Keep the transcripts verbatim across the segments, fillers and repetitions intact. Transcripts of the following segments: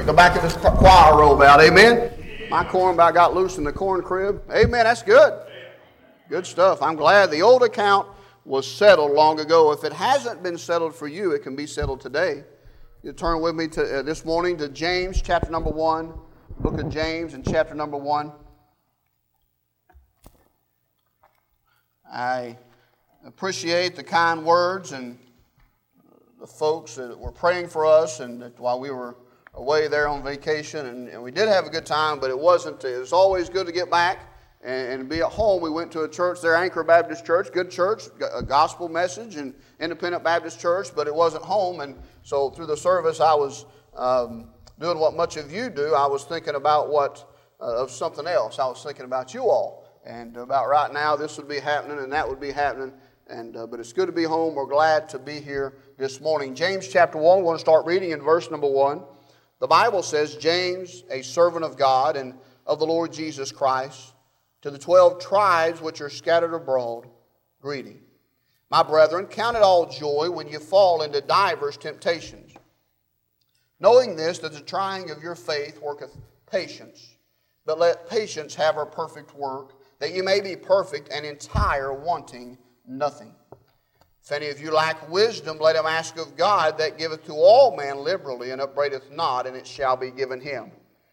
the back of this choir robe out. Amen. My corn about got loose in the corn crib. Amen. That's good. Good stuff. I'm glad the old account was settled long ago. If it hasn't been settled for you, it can be settled today. You turn with me to uh, this morning to James chapter number one, book of James and chapter number one. I appreciate the kind words and the folks that were praying for us, and that while we were away there on vacation, and, and we did have a good time, but it wasn't, it was always good to get back and, and be at home. We went to a church there, Anchor Baptist Church, good church, a gospel message, and Independent Baptist Church, but it wasn't home, and so through the service I was um, doing what much of you do. I was thinking about what, uh, of something else. I was thinking about you all, and about right now this would be happening and that would be happening. And uh, but it's good to be home. We're glad to be here this morning. James chapter one, we're going to start reading in verse number one. The Bible says, James, a servant of God and of the Lord Jesus Christ, to the twelve tribes which are scattered abroad, greeting. My brethren, count it all joy when you fall into divers temptations, knowing this, that the trying of your faith worketh patience. But let patience have her perfect work, that you may be perfect and entire, wanting nothing. If any of you lack wisdom, let him ask of God, that giveth to all men liberally, and upbraideth not, and it shall be given him.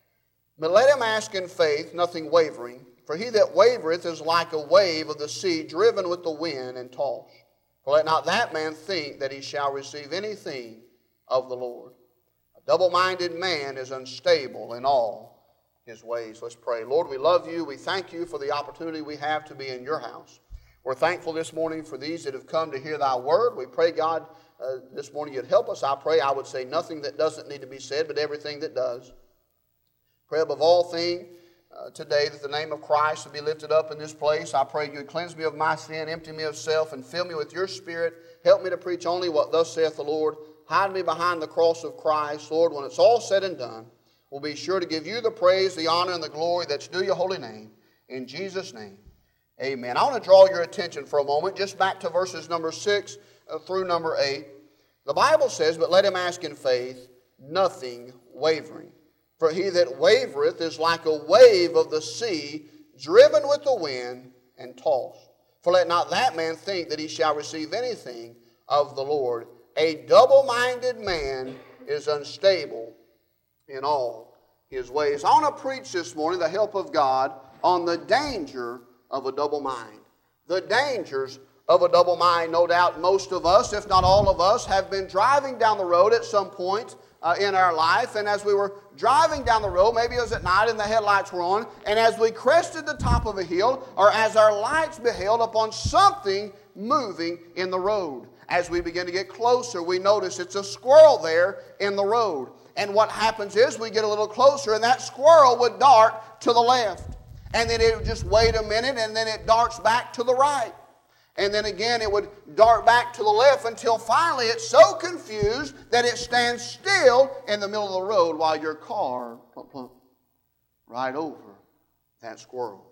But let him ask in faith, nothing wavering. For he that wavereth is like a wave of the sea, driven with the wind and tossed. For let not that man think that he shall receive anything of the Lord. A double-minded man is unstable in all his ways. Let's pray. Lord, we love you. We thank you for the opportunity we have to be in your house. We're thankful this morning for these that have come to hear thy word. We pray, God, uh, this morning you'd help us. I pray I would say nothing that doesn't need to be said, but everything that does. Pray above all things uh, today that the name of Christ would be lifted up in this place. I pray you'd cleanse me of my sin, empty me of self, and fill me with your Spirit. Help me to preach only what thus saith the Lord. Hide me behind the cross of Christ. Lord, when it's all said and done, we'll be sure to give you the praise, the honor, and the glory that's due your holy name. In Jesus' name. Amen. I want to draw your attention for a moment just back to verses number six uh, through number eight. The Bible says, but let him ask in faith, nothing wavering. For he that wavereth is like a wave of the sea, driven with the wind and tossed. For let not that man think that he shall receive anything of the Lord. A double-minded man is unstable in all his ways. I want to preach this morning, the help of God, on the danger of a double mind. The dangers of a double mind. No doubt most of us, if not all of us, have been driving down the road at some point uh, in our life. And as we were driving down the road, maybe it was at night and the headlights were on, and as we crested the top of a hill, or as our lights beheld upon something moving in the road. As we begin to get closer, we notice it's a squirrel there in the road. And what happens is we get a little closer, and that squirrel would dart to the left. And then it would just wait a minute, and then it darts back to the right. And then again it would dart back to the left until finally it's so confused that it stands still in the middle of the road while your car plump, plump, right over that squirrel.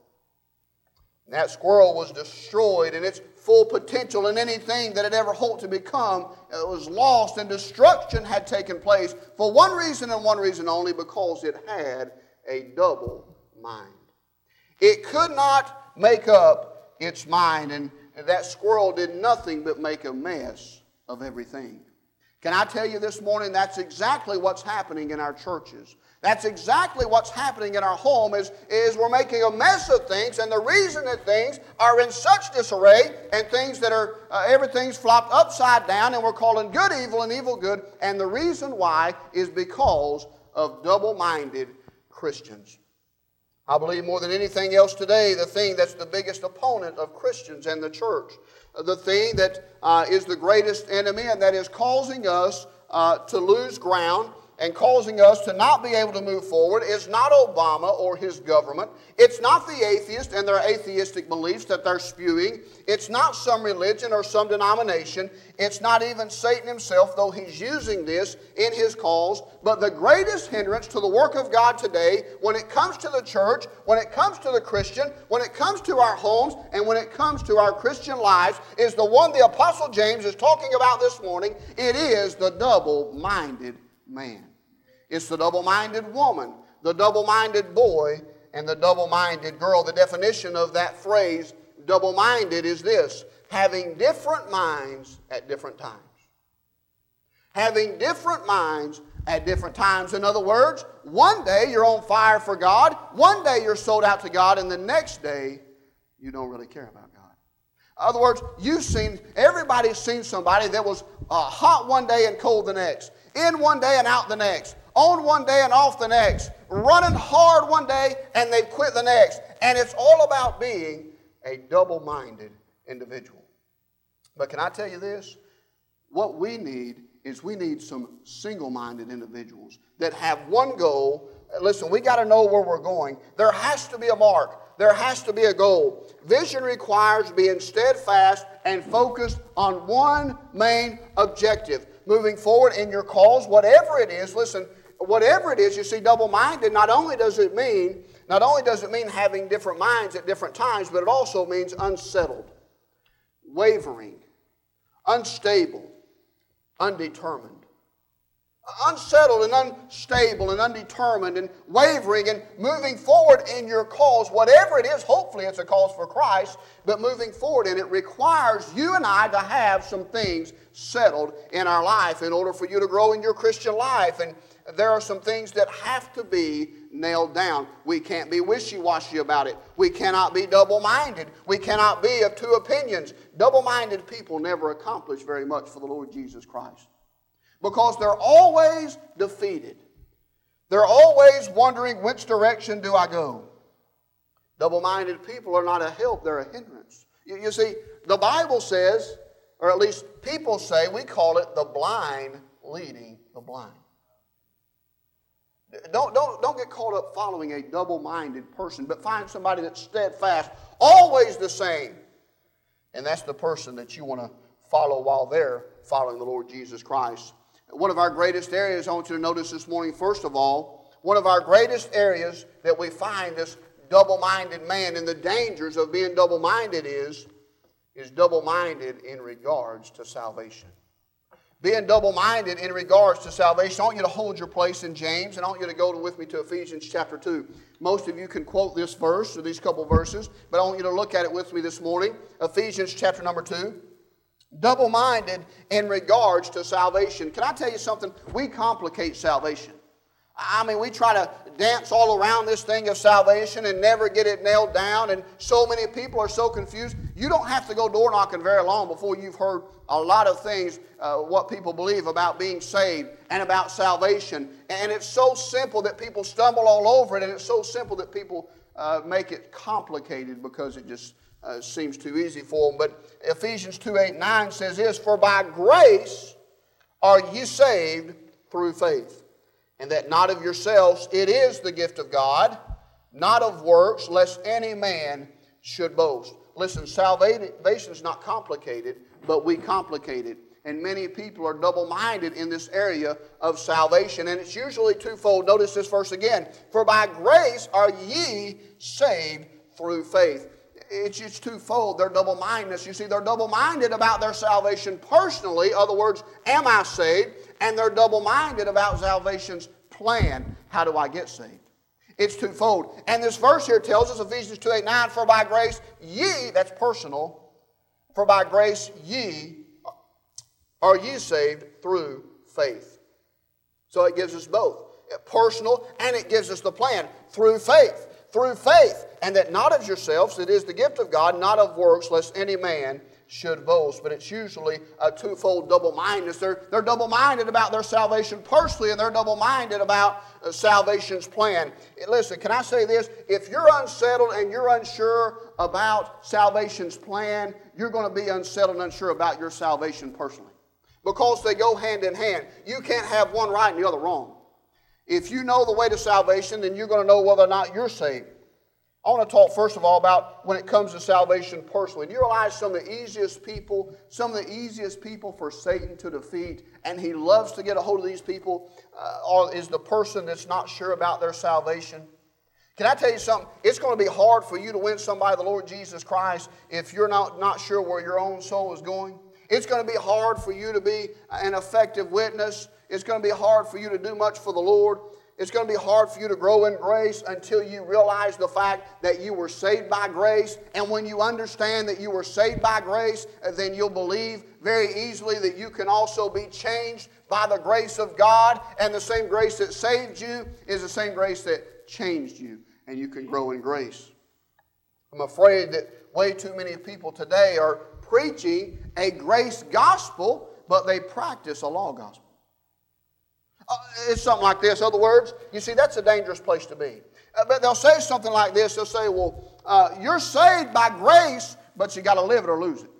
And that squirrel was destroyed, and its full potential and anything that it ever hoped to become it was lost, and destruction had taken place for one reason and one reason only, because it had a double mind. It could not make up its mind, and that squirrel did nothing but make a mess of everything. Can I tell you this morning, that's exactly what's happening in our churches. That's exactly what's happening in our home is, is we're making a mess of things, and the reason that things are in such disarray and things that are, uh, everything's flopped upside down, and we're calling good evil and evil good, and the reason why is because of double-minded Christians. I believe more than anything else today, the thing that's the biggest opponent of Christians and the church, the thing that uh, is the greatest enemy, and that is causing us uh, to lose ground and causing us to not be able to move forward, is not Obama or his government. It's not the atheists and their atheistic beliefs that they're spewing. It's not some religion or some denomination. It's not even Satan himself, though he's using this in his cause. But the greatest hindrance to the work of God today, when it comes to the church, when it comes to the Christian, when it comes to our homes, and when it comes to our Christian lives, is the one the Apostle James is talking about this morning. It is the double-minded man. It's the double-minded woman, the double-minded boy, and the double-minded girl. The definition of that phrase, double-minded, is this: having different minds at different times. Having different minds at different times. In other words, one day you're on fire for God, one day you're sold out to God, and the next day you don't really care about God. In other words, you've seen, everybody's seen somebody that was uh, hot one day and cold the next, in one day and out the next, on one day and off the next, running hard one day and they quit the next. And it's all about being a double-minded individual. But can I tell you this? What we need is we need some single-minded individuals that have one goal. Listen, we got to know where we're going. There has to be a mark. There has to be a goal. Vision requires being steadfast and focused on one main objective. Moving forward in your cause, whatever it is, listen, whatever it is, you see, double-minded, not only does it mean, not only does it mean having different minds at different times, but it also means unsettled, wavering, unstable, undetermined. Unsettled and unstable and undetermined and wavering and moving forward in your cause, whatever it is. Hopefully it's a cause for Christ, but moving forward in it requires you and I to have some things settled in our life in order for you to grow in your Christian life. And there are some things that have to be nailed down. We can't be wishy-washy about it. We cannot be double-minded. We cannot be of two opinions. Double-minded people never accomplish very much for the Lord Jesus Christ, because they're always defeated. They're always wondering, which direction do I go? Double-minded people are not a help, they're a hindrance. You, you see, the Bible says, or at least people say, we call it the blind leading the blind. Don't, don't, don't get caught up following a double-minded person, but find somebody that's steadfast, always the same. And that's the person that you want to follow while they're following the Lord Jesus Christ. One of our greatest areas I want you to notice this morning, first of all, one of our greatest areas that we find this double-minded man and the dangers of being double-minded is, is double-minded in regards to salvation. Being double-minded in regards to salvation. I want you to hold your place in James, and I want you to go with me to Ephesians chapter two. Most of you can quote this verse, or these couple verses, but I want you to look at it with me this morning. Ephesians chapter number two. Double-minded in regards to salvation. Can I tell you something? We complicate salvation. I mean, we try to dance all around this thing of salvation and never get it nailed down, and so many people are so confused. You don't have to go door knocking very long before you've heard a lot of things, uh, what people believe about being saved and about salvation. And it's so simple that people stumble all over it, and it's so simple that people uh, make it complicated because it just uh, seems too easy for them. But Ephesians two, eight, nine says this: "For by grace are ye saved through faith, and that not of yourselves, it is the gift of God, not of works, lest any man should boast." Listen, salvation is not complicated, but we complicate it. And many people are double-minded in this area of salvation, and it's usually twofold. Notice this verse again. "For by grace are ye saved through faith." It's, it's twofold. They're double-mindedness. You see, they're double-minded about their salvation personally. In other words, am I saved? And they're double-minded about salvation's plan. How do I get saved? It's twofold. And this verse here tells us, Ephesians two, eight, nine, "For by grace ye," that's personal, "for by grace ye are ye saved through faith." So it gives us both, personal, and it gives us the plan, through faith. Through faith, and that not of yourselves, it is the gift of God, not of works, lest any man should boast. But it's usually a twofold double-mindedness. They're, they're double-minded about their salvation personally, and they're double-minded about uh, salvation's plan. Listen, can I say this? If you're unsettled and you're unsure about salvation's plan, you're going to be unsettled and unsure about your salvation personally, because they go hand in hand. You can't have one right and the other wrong. If you know the way to salvation, then you're going to know whether or not you're saved. I want to talk first of all about when it comes to salvation personally. Do you realize some of the easiest people, some of the easiest people for Satan to defeat, and he loves to get a hold of these people, uh, is the person that's not sure about their salvation? Can I tell you something? It's going to be hard for you to win somebody to the Lord Jesus Christ if you're not, not sure where your own soul is going. It's going to be hard for you to be an effective witness it's going to be hard for you to do much for the Lord. It's going to be hard for you to grow in grace until you realize the fact that you were saved by grace. And when you understand that you were saved by grace, then you'll believe very easily that you can also be changed by the grace of God. And the same grace that saved you is the same grace that changed you. And you can grow in grace. I'm afraid that way too many people today are preaching a grace gospel, but they practice a law gospel. Uh, it's something like this. In other words, you see, that's a dangerous place to be. Uh, but they'll say something like this. They'll say, well, uh, you're saved by grace, but you got to live it or lose it.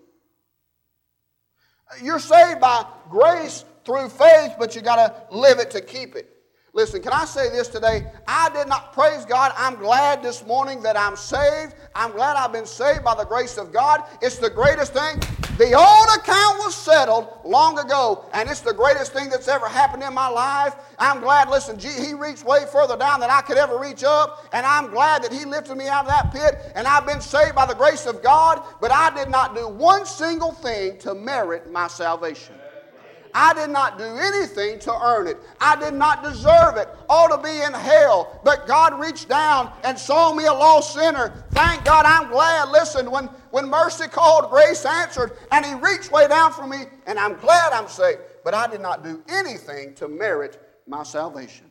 You're saved by grace through faith, but you got to live it to keep it. Listen, can I say this today? I did not, praise God, I'm glad this morning that I'm saved. I'm glad I've been saved by the grace of God. It's the greatest thing. The old account was settled long ago, and it's the greatest thing that's ever happened in my life. I'm glad, listen, He reached way further down than I could ever reach up, and I'm glad that He lifted me out of that pit, and I've been saved by the grace of God, but I did not do one single thing to merit my salvation. I did not do anything to earn it. I did not deserve it. Ought to be in hell. But God reached down and saw me a lost sinner. Thank God, I'm glad. Listen, when, when mercy called, grace answered. And He reached way down for me. And I'm glad I'm saved. But I did not do anything to merit my salvation.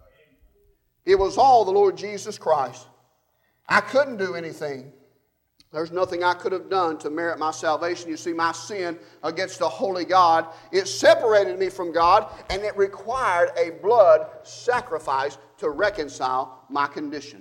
It was all the Lord Jesus Christ. I couldn't do anything. There's nothing I could have done to merit my salvation. You see, my sin against the holy God, it separated me from God, and it required a blood sacrifice to reconcile my condition.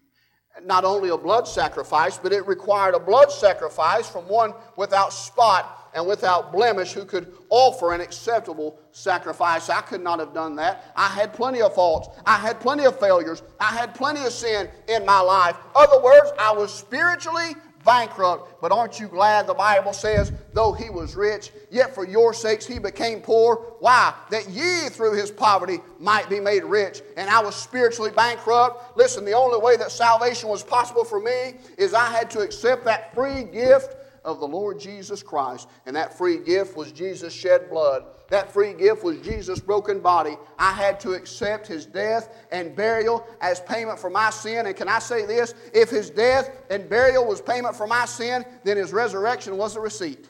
Not only a blood sacrifice, but it required a blood sacrifice from one without spot and without blemish who could offer an acceptable sacrifice. I could not have done that. I had plenty of faults. I had plenty of failures. I had plenty of sin in my life. In other words, I was spiritually bankrupt. But aren't you glad the Bible says, though He was rich, yet for your sakes He became poor? Why? That ye through His poverty might be made rich. And I was spiritually bankrupt. Listen, the only way that salvation was possible for me is I had to accept that free gift of the Lord Jesus Christ. And that free gift was Jesus' shed blood. That free gift was Jesus' broken body. I had to accept His death and burial as payment for my sin. And can I say this? If His death and burial was payment for my sin, then His resurrection was a receipt.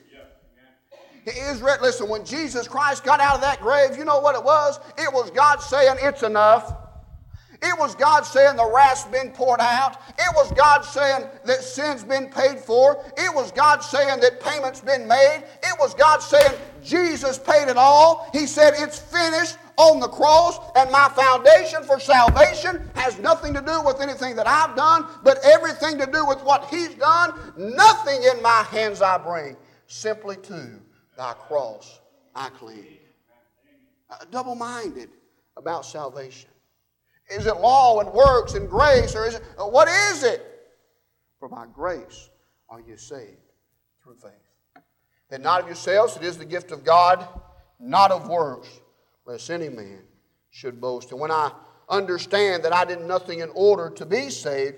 Yeah. Re- Listen, when Jesus Christ got out of that grave, you know what it was? It was God saying, it's enough. It was God saying the wrath's been poured out. It was God saying that sin's been paid for. It was God saying that payment's been made. It was God saying Jesus paid it all. He said it's finished on the cross, and my foundation for salvation has nothing to do with anything that I've done, but everything to do with what He's done. Nothing in my hands I bring, simply to Thy cross I cling. Uh, double-minded about salvation. Is it law and works and grace, or is it, what is it? For by grace are you saved through faith. And not of yourselves, it is the gift of God, not of works, lest any man should boast. And when I understand that I did nothing in order to be saved,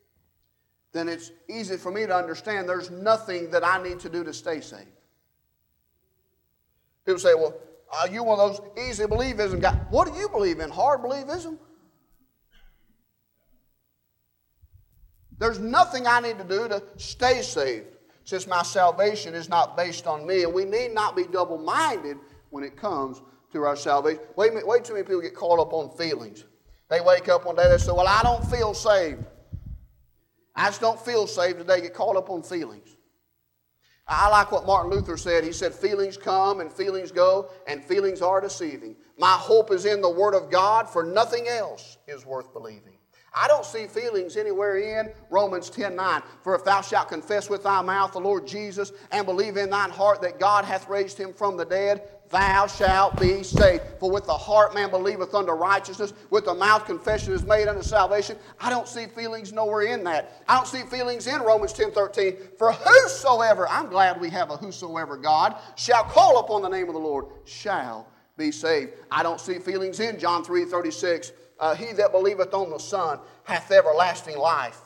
then it's easy for me to understand there's nothing that I need to do to stay saved. People say, well, are you one of those easy believism guys? What do you believe in? Hard believism? There's nothing I need to do to stay saved, since my salvation is not based on me. And we need not be double-minded when it comes to our salvation. Wait, wait too many people get caught up on feelings. They wake up one day, they say, well, I don't feel saved. I just don't feel saved today. Get caught up on feelings. I like what Martin Luther said. He said, feelings come and feelings go, and feelings are deceiving. My hope is in the Word of God, for nothing else is worth believing. I don't see feelings anywhere in Romans ten nine. For if thou shalt confess with thy mouth the Lord Jesus, and believe in thine heart that God hath raised Him from the dead, thou shalt be saved. For with the heart man believeth unto righteousness, with the mouth confession is made unto salvation. I don't see feelings nowhere in that. I don't see feelings in Romans ten thirteen. For whosoever, I'm glad we have a whosoever God, shall call upon the name of the Lord, shall be saved. I don't see feelings in John three thirty-six. Uh, he that believeth on the Son hath everlasting life.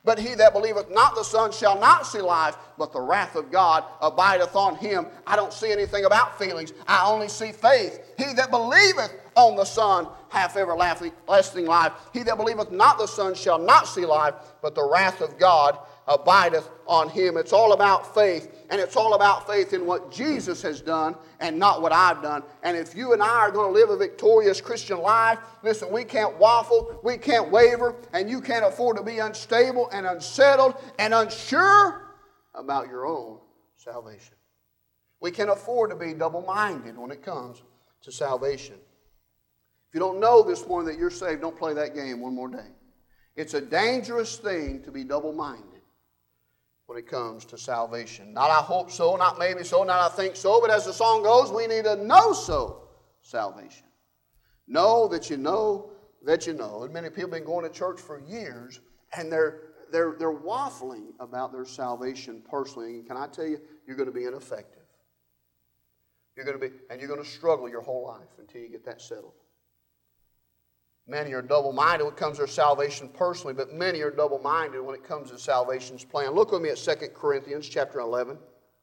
But he that believeth not the Son shall not see life, but the wrath of God abideth on him. I don't see anything about feelings. I only see faith. He that believeth on the Son hath everlasting life. He that believeth not the Son shall not see life, but the wrath of God abideth on him. It's all about faith, and it's all about faith in what Jesus has done and not what I've done. And if you and I are going to live a victorious Christian life, listen, we can't waffle, we can't waver, and you can't afford to be unstable and unsettled and unsure about your own salvation. We can't afford to be double-minded when it comes to salvation. If you don't know this morning that you're saved, don't play that game one more day. It's a dangerous thing to be double-minded when it comes to salvation. Not I hope so, not maybe so, not I think so, but as the song goes, we need a know-so salvation. Know that you know that you know. And many people have been going to church for years, and they're, they're, they're waffling about their salvation personally. And can I tell you, you're going to be ineffective. You're going to be, and you're going to struggle your whole life until you get that settled. Many are double-minded when it comes to their salvation personally, but many are double-minded when it comes to salvation's plan. Look with me at Second Corinthians chapter eleven.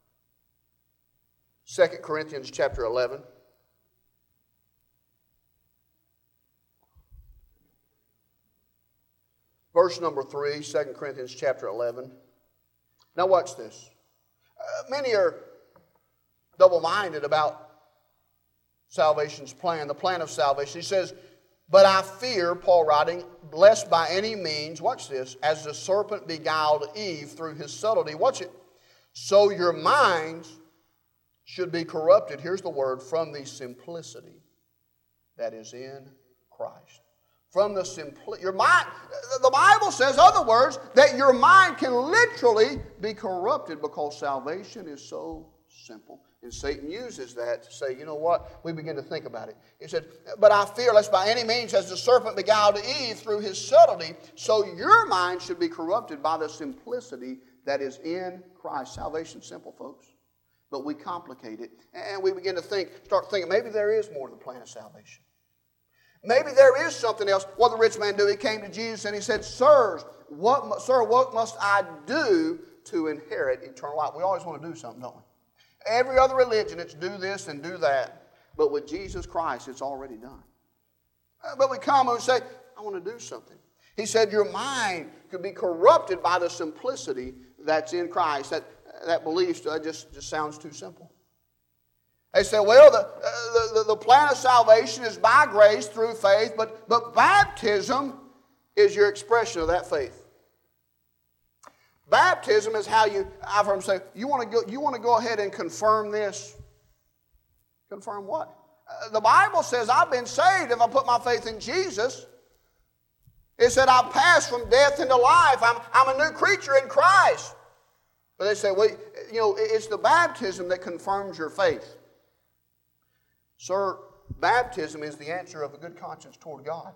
Second Corinthians chapter eleven. Verse number three, Second Corinthians chapter eleven. Now watch this. Uh, many are double-minded about salvation's plan, the plan of salvation. He says, but I fear, Paul writing, lest by any means, watch this, as the serpent beguiled Eve through his subtlety, watch it, so your minds should be corrupted, here's the word, from the simplicity that is in Christ. From the simplicity, your mind, the Bible says, other words, that your mind can literally be corrupted because salvation is so simple. And Satan uses that to say, you know what? We begin to think about it. He said, but I fear lest by any means as the serpent beguiled Eve through his subtlety, so your mind should be corrupted by the simplicity that is in Christ. Salvation's simple, folks. But we complicate it. And we begin to think, start thinking, maybe there is more to the plan of salvation. Maybe there is something else. What did the rich man do? He came to Jesus and he said, Sirs, what, Sir, what must I do to inherit eternal life? We always want to do something, don't we? Every other religion, it's do this and do that. But with Jesus Christ, it's already done. But we come and say, I want to do something. He said, your mind could be corrupted by the simplicity that's in Christ. That, that belief uh, just, just sounds too simple. They say, well, the, uh, the, the plan of salvation is by grace through faith, but, but baptism is your expression of that faith. Baptism is how you, I've heard them say, you want to go, you want to go ahead and confirm this? Confirm what? Uh, the Bible says I've been saved if I put my faith in Jesus. It said I've passed from death into life. I'm, I'm a new creature in Christ. But they say, well, you know, it's the baptism that confirms your faith. Sir, baptism is the answer of a good conscience toward God.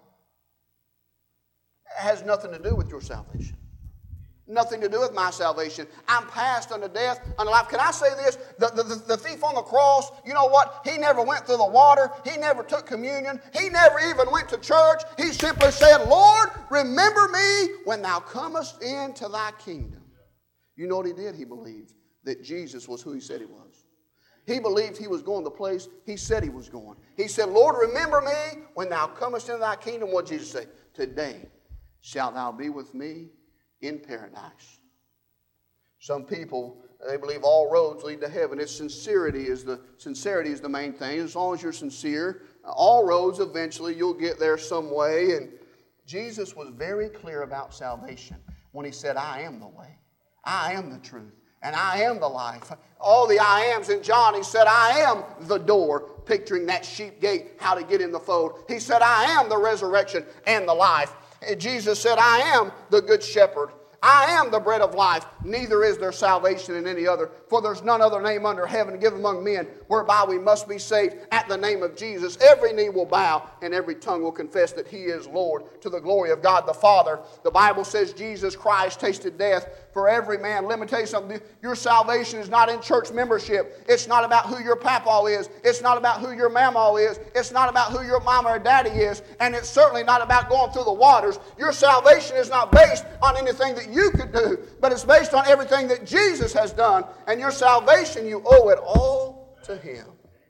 It has nothing to do with your salvation. Nothing to do with my salvation. I'm passed unto death, unto life. Can I say this? The, the, the thief on the cross, you know what? He never went through the water. He never took communion. He never even went to church. He simply said, Lord, remember me when thou comest into thy kingdom. You know what he did? He believed that Jesus was who he said he was. He believed he was going the place he said he was going. He said, Lord, remember me when thou comest into thy kingdom. What did Jesus say? Today shalt thou be with me in paradise. Some people, they believe all roads lead to heaven. It's sincerity is the sincerity is the main thing. As long as you're sincere, all roads eventually you'll get there some way. And Jesus was very clear about salvation when he said, I am the way, I am the truth, and I am the life. All the I ams in John, he said, I am the door, picturing that sheep gate, how to get in the fold. He said, I am the resurrection and the life. Jesus said, I am the good shepherd. I am the bread of life. Neither is there salvation in any other. For there's none other name under heaven given among men whereby we must be saved. At the name of Jesus, every knee will bow and every tongue will confess that he is Lord, to the glory of God the Father. The Bible says Jesus Christ tasted death for every man. Let me tell you something. Your salvation is not in church membership. It's not about who your papa is. It's not about who your mama is. It's not about who your mama or daddy is. And it's certainly not about going through the waters. Your salvation is not based on anything that you could do, but it's based on everything that Jesus has done. And your salvation, you owe it all to Him.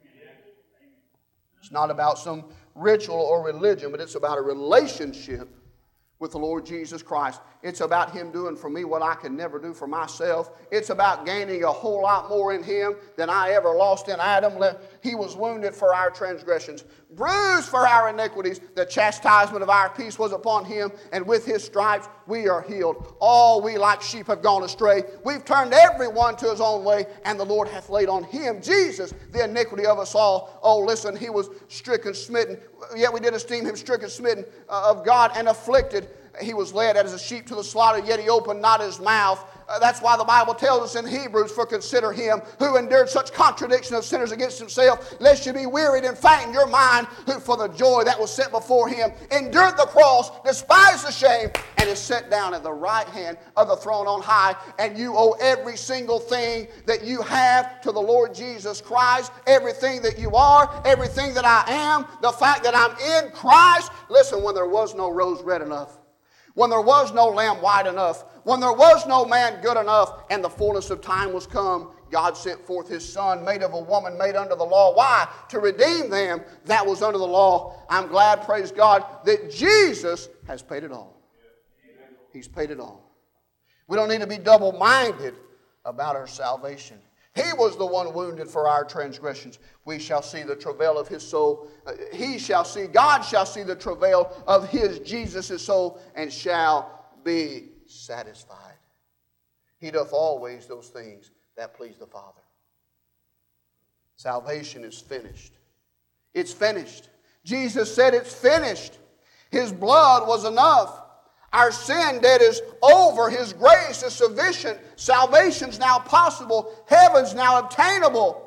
It's not about some ritual or religion, but it's about a relationship with the Lord Jesus Christ. It's about Him doing for me what I can never do for myself. It's about gaining a whole lot more in Him than I ever lost in Adam. He was wounded for our transgressions, bruised for our iniquities. The chastisement of our peace was upon Him, and with His stripes we are healed. All we like sheep have gone astray. We've turned everyone to his own way, and the Lord hath laid on Him, Jesus, the iniquity of us all. Oh, listen, He was stricken, smitten. Yet we did esteem Him stricken, smitten uh, of God, and afflicted. He was led as a sheep to the slaughter, yet He opened not His mouth. Uh, that's why the Bible tells us in Hebrews, for consider Him who endured such contradiction of sinners against Himself, lest you be wearied and faint in your mind, who for the joy that was set before Him endured the cross, despised the shame, and is set down at the right hand of the throne on high. And you owe every single thing that you have to the Lord Jesus Christ, everything that you are, everything that I am, the fact that I'm in Christ. Listen, when there was no rose red enough, when there was no lamb white enough, when there was no man good enough, and the fullness of time was come, God sent forth His Son, made of a woman, made under the law. Why? To redeem them that was under the law. I'm glad, praise God, that Jesus has paid it all. He's paid it all. We don't need to be double-minded about our salvation. He was the one wounded for our transgressions. We shall see the travail of His soul. Uh, he shall see, God shall see the travail of His, Jesus' soul, and shall be satisfied. He doth always those things that please the Father. Salvation is finished. It's finished. Jesus said it's finished. His blood was enough. Our sin debt is over. His grace is sufficient. Salvation's now possible. Heaven's now obtainable.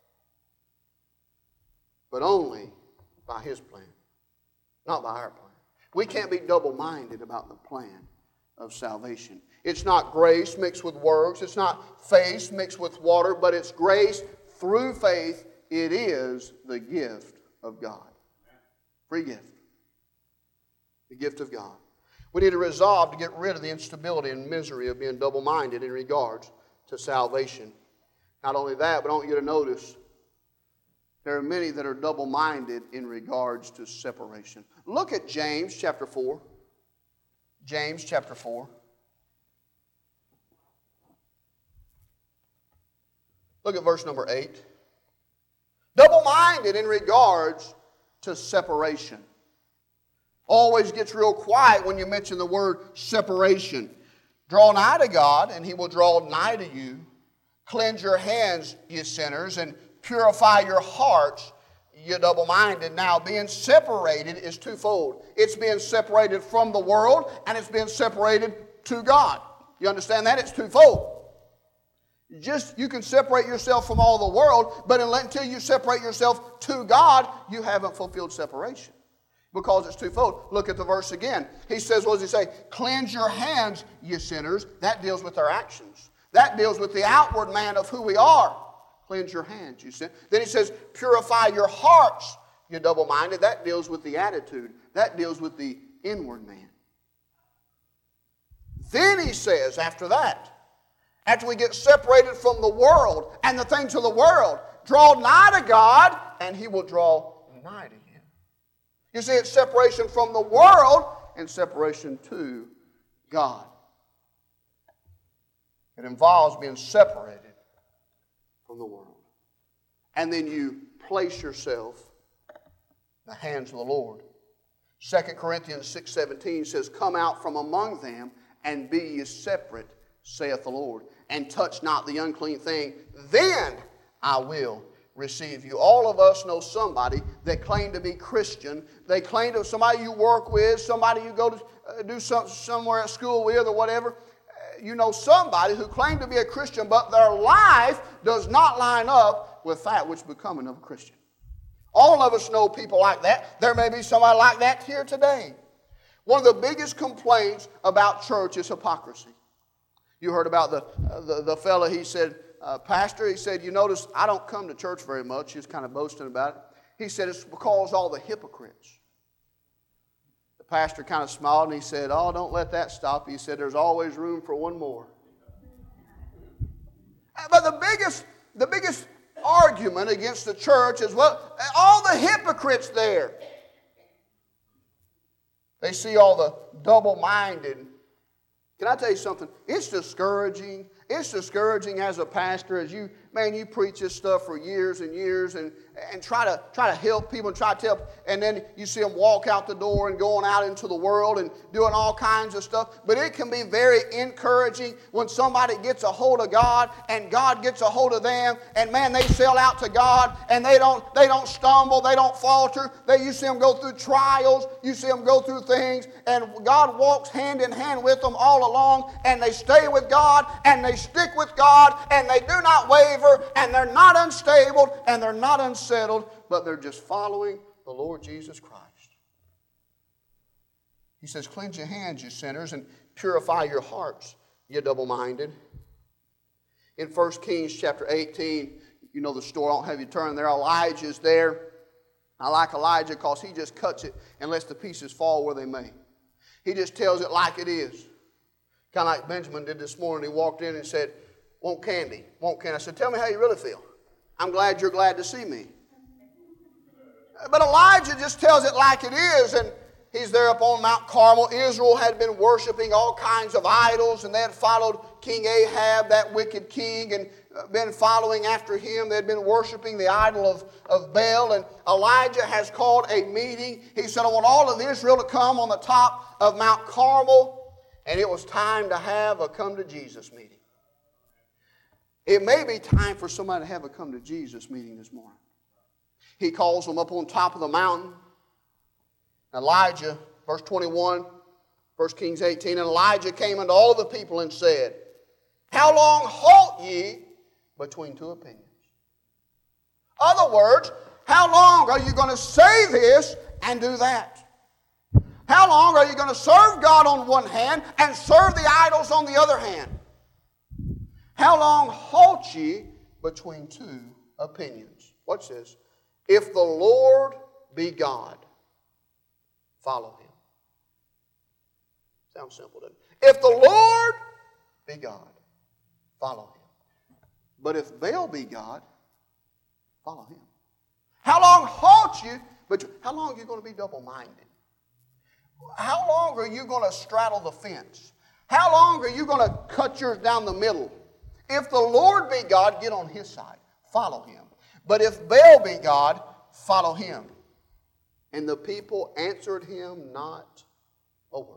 But only by His plan, not by our plan. We can't be double-minded about the plan of salvation. It's not grace mixed with works. It's not faith mixed with water, but it's grace through faith. It is the gift of God. Free gift. The gift of God. We need to resolve to get rid of the instability and misery of being double-minded in regards to salvation. Not only that, but I want you to notice there are many that are double-minded in regards to separation. Look at James chapter four. James chapter four. Look at verse number eight. Double-minded in regards to separation. Always gets real quiet when you mention the word separation. Draw nigh to God, and He will draw nigh to you. Cleanse your hands, ye sinners, and purify your hearts, ye double-minded. Now, being separated is twofold. It's being separated from the world, and it's being separated to God. You understand that? It's twofold. Just, you can separate yourself from all the world, but until you separate yourself to God, you haven't fulfilled separation. Because it's twofold. Look at the verse again. He says, what does he say? Cleanse your hands, ye sinners. That deals with our actions. That deals with the outward man of who we are. Cleanse your hands, you sin. Then he says, purify your hearts, you double-minded. That deals with the attitude. That deals with the inward man. Then he says, after that, after we get separated from the world and the things of the world, draw nigh to God, and He will draw nigh to you. You see, it's separation from the world and separation to God. It involves being separated from the world. And then you place yourself in the hands of the Lord. Second Corinthians six seventeen says, come out from among them and be ye separate, saith the Lord, and touch not the unclean thing. Then I will receive you. All of us know somebody that claim to be Christian. They claim to somebody you work with, somebody you go to uh, do some, somewhere at school with or whatever. Uh, you know somebody who claim to be a Christian, but their life does not line up with that which becoming of a Christian. All of us know people like that. There may be somebody like that here today. One of the biggest complaints about church is hypocrisy. You heard about the, uh, the, the fella, he said, Uh, pastor, he said, you notice I don't come to church very much. He was kind of boasting about it. He said, it's because all the hypocrites. The pastor kind of smiled and he said, oh, don't let that stop you. He said, there's always room for one more. But the biggest, the biggest argument against the church is, well, all the hypocrites there. They see all the double-minded. Can I tell you something? It's discouraging. It's discouraging as a pastor as you, man, you preach this stuff for years and years and, and try to try to help people and try to help, and then you see them walk out the door and going out into the world and doing all kinds of stuff. But it can be very encouraging when somebody gets a hold of God and God gets a hold of them, and man, they sell out to God and they don't they don't stumble, they don't falter. They you see them go through trials, you see them go through things, and God walks hand in hand with them all along, and they stay with God and they stick with God and they do not waver and they're not unstable and they're not unsettled, but they're just following the Lord Jesus Christ. He says, cleanse your hands, you sinners, and purify your hearts, you double-minded. In First Kings chapter eighteen, you know the story, I don't have you turn there, Elijah's there. I like Elijah because he just cuts it and lets the pieces fall where they may. He just tells it like it is. Kind of like Benjamin did this morning. He walked in and said, want candy, want candy. I said, tell me how you really feel. I'm glad you're glad to see me. But Elijah just tells it like it is, and he's there up on Mount Carmel. Israel had been worshiping all kinds of idols, and they had followed King Ahab, that wicked king, and been following after him. They had been worshiping the idol of, of Baal, and Elijah has called a meeting. He said, I want all of Israel to come on the top of Mount Carmel. And it was time to have a come to Jesus meeting. It may be time for somebody to have a come to Jesus meeting this morning. He calls them up on top of the mountain. Elijah, verse twenty-one, First Kings eighteen, and Elijah came unto all the people and said, how long halt ye between two opinions? Other words, how long are you going to say this and do that? How long are you going to serve God on one hand and serve the idols on the other hand? How long halt ye between two opinions? Watch this. If the Lord be God, follow him. Sounds simple, doesn't it? If the Lord be God, follow him. But if Baal be God, follow him. How long halt you? But how long are you going to be double-minded? How long are you going to straddle the fence? How long are you going to cut yours down the middle? If the Lord be God, get on his side. Follow him. But if Baal be God, follow him. And the people answered him not a word.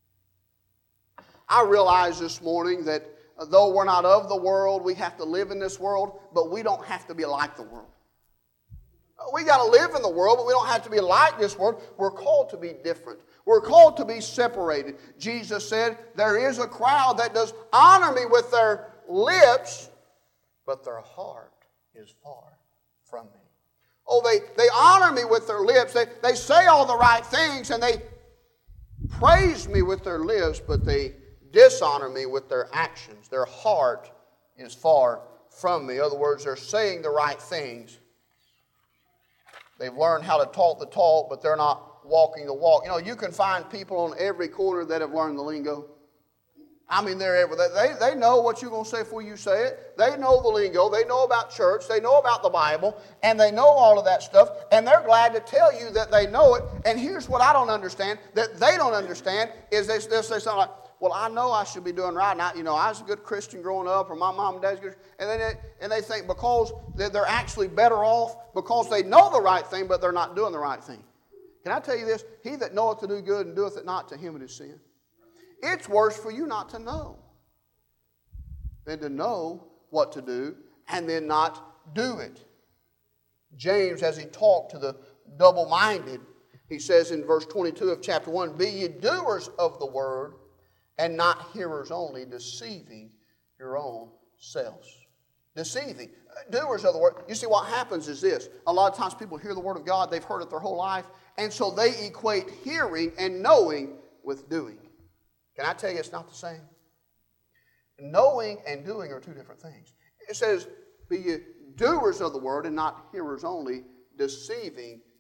I realize this morning that though we're not of the world, we have to live in this world, but we don't have to be like the world. We got to live in the world, but we don't have to be like this world. We're called to be different. We're called to be separated. Jesus said, there is a crowd that does honor me with their lips, but their heart is far from me. Oh, they, they honor me with their lips. They, they say all the right things, and they praise me with their lips, but they dishonor me with their actions. Their heart is far from me. In other words, they're saying the right things. They've learned how to talk the talk, but they're not walking the walk. You know, you can find people on every corner that have learned the lingo. I mean, they're ever, they, they know what you're going to say before you say it. They know the lingo. They know about church. They know about the Bible. And they know all of that stuff. And they're glad to tell you that they know it. And here's what I don't understand, that they don't understand, is they, they'll say something like, well, I know I should be doing right. And I, you know, I was a good Christian growing up, or my mom and dad's good. And, then they, and they think because they're actually better off because they know the right thing, but they're not doing the right thing. Can I tell you this? He that knoweth to do good and doeth it not, to him it is sin. It's worse for you not to know than to know what to do and then not do it. James, as he talked to the double-minded, he says in verse twenty-two of chapter one, be ye doers of the word and not hearers only, deceiving your own selves. Deceiving. Doers of the word. You see, what happens is this. A lot of times people hear the word of God, they've heard it their whole life, and so they equate hearing and knowing with doing. Can I tell you it's not the same? Knowing and doing are two different things. It says, be ye doers of the word and not hearers only, deceiving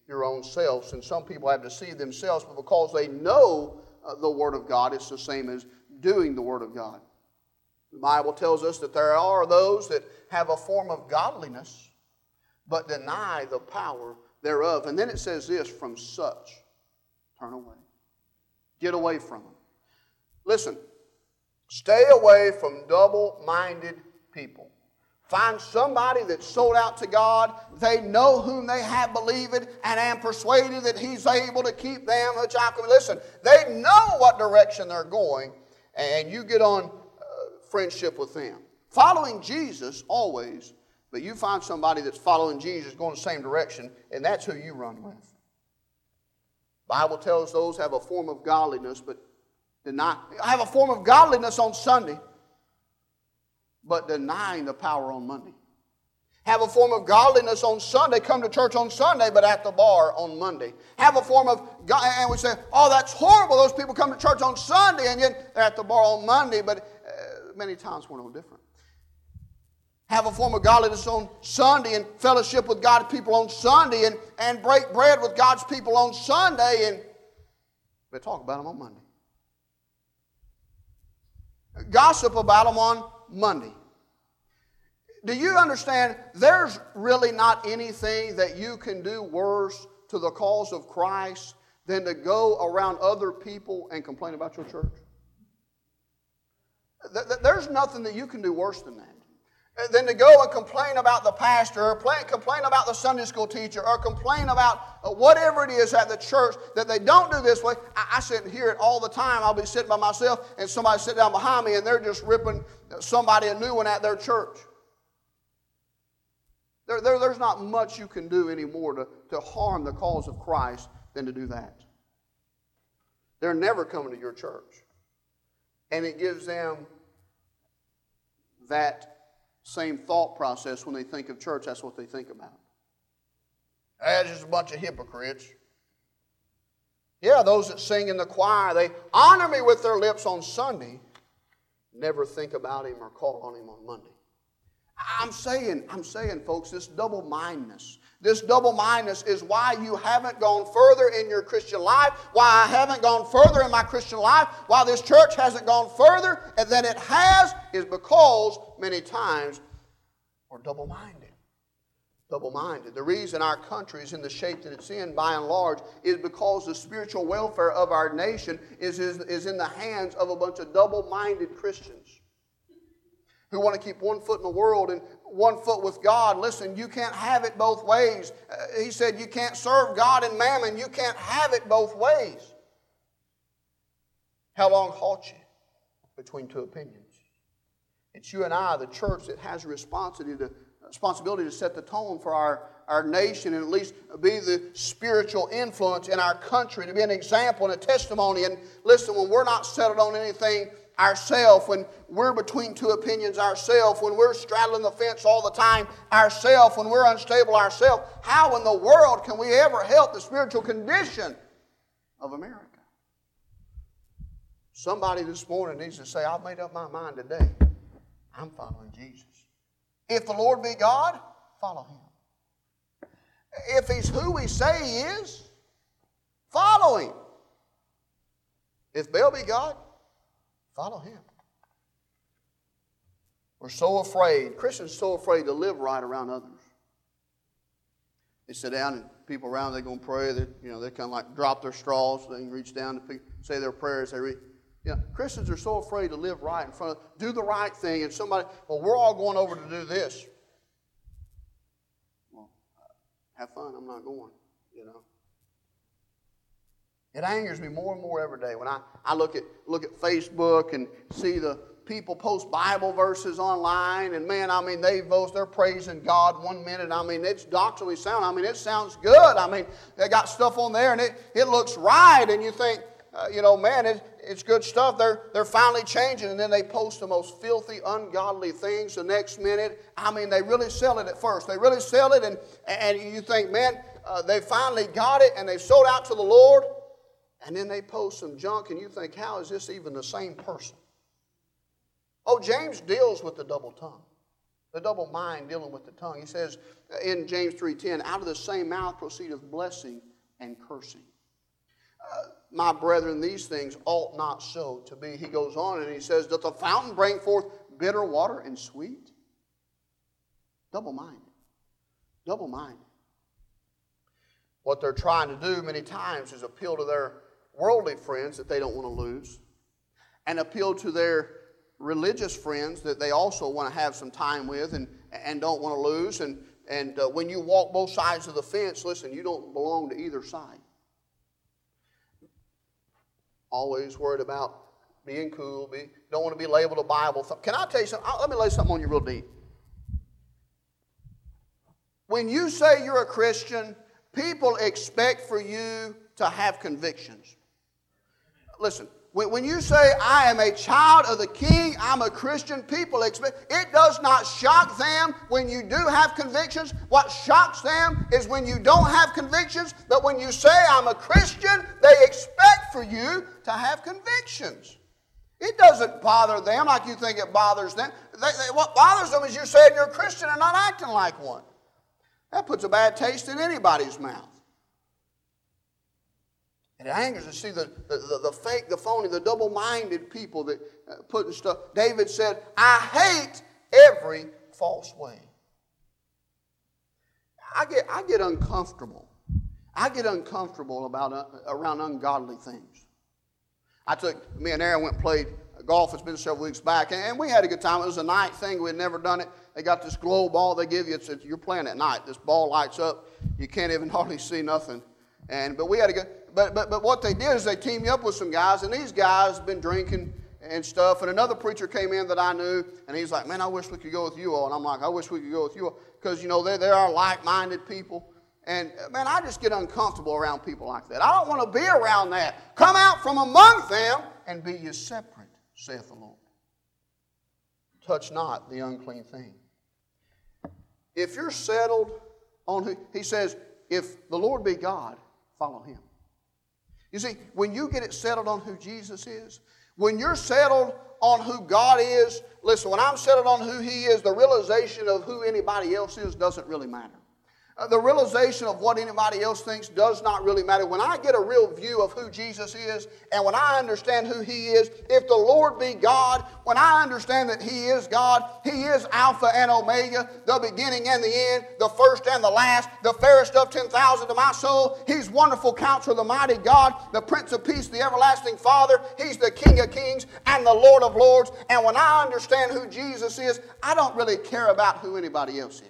your own selves. And some people have deceived themselves, but because they know uh, the Word of God, it's the same as doing the Word of God. The Bible tells us that there are those that have a form of godliness, but deny the power thereof. And then it says this, from such, turn away. Get away from them. Listen, stay away from double-minded people. Find somebody that's sold out to God. They know whom they have believed and am persuaded that He's able to keep them. Which I can listen. They know what direction they're going, and you get on uh, friendship with them. Following Jesus always, but you find somebody that's following Jesus going the same direction, and that's who you run with. The Bible tells those have a form of godliness, but deny. Have a form of godliness on Sunday, but denying the power on Monday. Have a form of godliness on Sunday, come to church on Sunday, but at the bar on Monday. Have a form of, and we say, oh, that's horrible. Those people come to church on Sunday, and yet they're at the bar on Monday, but uh, many times we're no different. Have a form of godliness on Sunday and fellowship with God's people on Sunday and, and break bread with God's people on Sunday, and we talk about them on Monday. Gossip about them on Monday. Do you understand there's really not anything that you can do worse to the cause of Christ than to go around other people and complain about your church? There's nothing that you can do worse than that. Than to go and complain about the pastor or play, complain about the Sunday school teacher or complain about whatever it is at the church that they don't do this way. I, I sit and hear it all the time. I'll be sitting by myself and somebody sit down behind me and they're just ripping somebody a new one at their church. There, there, there's not much you can do anymore to, to harm the cause of Christ than to do that. They're never coming to your church. And it gives them that same thought process when they think of church. That's what they think about. That's just a bunch of hypocrites. Yeah, those that sing in the choir, they honor me with their lips on Sunday, never think about Him or call on Him on Monday. I'm saying, I'm saying, folks, this double-mindedness, this double-mindedness is why you haven't gone further in your Christian life, why I haven't gone further in my Christian life, why this church hasn't gone further than it has, is because many times we're double-minded. Double-minded. The reason our country is in the shape that it's in, by and large, is because the spiritual welfare of our nation is, is, is in the hands of a bunch of double-minded Christians who want to keep one foot in the world and one foot with God. Listen, you can't have it both ways. Uh, he said you can't serve God and mammon. You can't have it both ways. How long halt you between two opinions? It's you and I, the church, that has a responsibility to, responsibility to set the tone for our, our nation and at least be the spiritual influence in our country, to be an example and a testimony. And listen, when we're not settled on anything ourselves, when we're between two opinions ourselves, when we're straddling the fence all the time ourselves, when we're unstable ourselves, how in the world can we ever help the spiritual condition of America? Somebody this morning needs to say, I've made up my mind today. I'm following Jesus. If the Lord be God, follow Him. If He's who we say He is, follow Him. If Baal be God, follow Him. We're so afraid, Christians are so afraid to live right around others. They sit down and people around, they're going to pray. They, you know, they kind of like drop their straws so they can reach down to pick, say their prayers. They read. You know, Christians are so afraid to live right in front of, do the right thing, and somebody, well, we're all going over to do this. Well, have fun, I'm not going, you know. It angers me more and more every day when I, I look at look at Facebook and see the people post Bible verses online, and man, I mean, they boast, they're praising God one minute. I mean, it's doctrinally sound. I mean, it sounds good. I mean, they got stuff on there, and it, it looks right, and you think, uh, you know, man, it, it's good stuff. They're, they're finally changing, and then they post the most filthy, ungodly things the next minute. I mean, they really sell it at first. They really sell it, and, and you think, man, uh, they finally got it, and they've sold out to the Lord. And then they post some junk, and you think, how is this even the same person? Oh, James deals with the double tongue. The double mind dealing with the tongue. He says in James three ten, out of the same mouth proceedeth blessing and cursing. Uh, my brethren, these things ought not so to be. He goes on and he says, doth the fountain bring forth bitter water and sweet? Double mind. Double mind. What they're trying to do many times is appeal to their worldly friends that they don't want to lose, and appeal to their religious friends that they also want to have some time with and, and don't want to lose. And, and uh, when you walk both sides of the fence, listen, you don't belong to either side. Always worried about being cool, be, don't want to be labeled a Bible. Can I tell you something? Let me lay something on you real deep. When you say you're a Christian, people expect for you to have convictions. Listen, when, when you say, I am a child of the King, I'm a Christian, people expect, it does not shock them when you do have convictions. What shocks them is when you don't have convictions, but when you say, I'm a Christian, they expect for you to have convictions. It doesn't bother them like you think it bothers them. They, they, what bothers them is you're saying you're a Christian and not acting like one. That puts a bad taste in anybody's mouth. And it angers to see the, the, the, the fake, the phony, the double-minded people that uh, putting stuff. David said, I hate every false way. I get, I get uncomfortable. I get uncomfortable about uh, around ungodly things. I took, me and Aaron went and played golf. It's been several weeks back, and, and we had a good time. It was a night thing. We had never done it. They got this glow ball they give you. It's, it's, you're playing at night. This ball lights up. You can't even hardly see nothing. And but we had a good. But but but what they did is they teamed me up with some guys, and these guys have been drinking and stuff. And another preacher came in that I knew, and he's like, "Man, I wish we could go with you all." And I'm like, "I wish we could go with you all," because you know they they are like-minded people. And man, I just get uncomfortable around people like that. I don't want to be around that. Come out from among them and be ye separate, saith the Lord. Touch not the unclean thing. If you're settled on who, he says, if the Lord be God, follow him. You see, when you get it settled on who Jesus is, when you're settled on who God is, listen, when I'm settled on who he is, the realization of who anybody else is doesn't really matter. Uh, the realization of what anybody else thinks does not really matter. When I get a real view of who Jesus is, and when I understand who he is, if the Lord be God, when I understand that he is God, he is Alpha and Omega, the beginning and the end, the first and the last, the fairest of ten thousand to my soul. He's wonderful counselor, the mighty God, the Prince of Peace, the everlasting Father. He's the King of kings and the Lord of lords. And when I understand who Jesus is, I don't really care about who anybody else is.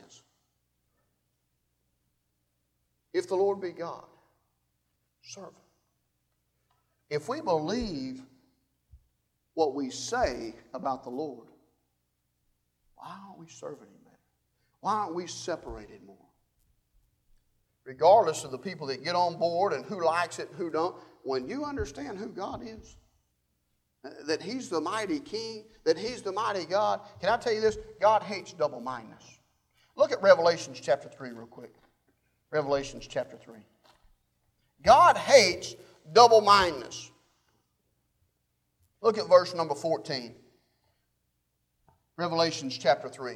If the Lord be God, serve him. If we believe what we say about the Lord, why aren't we serving him better? Why aren't we separated more? Regardless of the people that get on board and who likes it and who don't, when you understand who God is, that he's the mighty King, that he's the mighty God, can I tell you this? God hates double-mindedness. Look at Revelation chapter three real quick. Revelation chapter three. God hates double-mindedness. Look at verse number fourteen. Revelation chapter three.